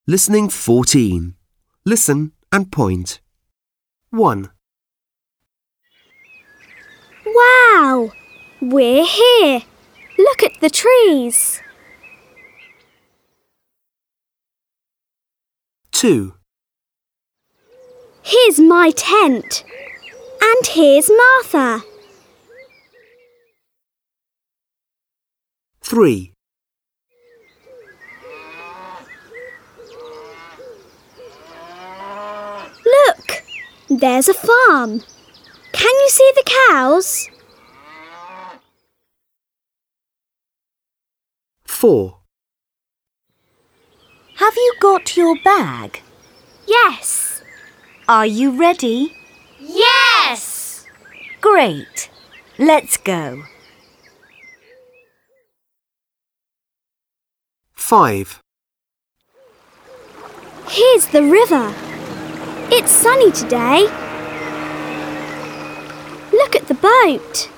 Listening 14. Listen and point. 1, Wow! We're here. Look at the trees. 2, Here's my tent. And here's Martha. 3, Look! There's a farm. Can you see the cows? 4, Have you got your bag? Yes. Are you ready? Yes! Great. Let's go. 5, Here's the river. It's sunny today. Look at the boat.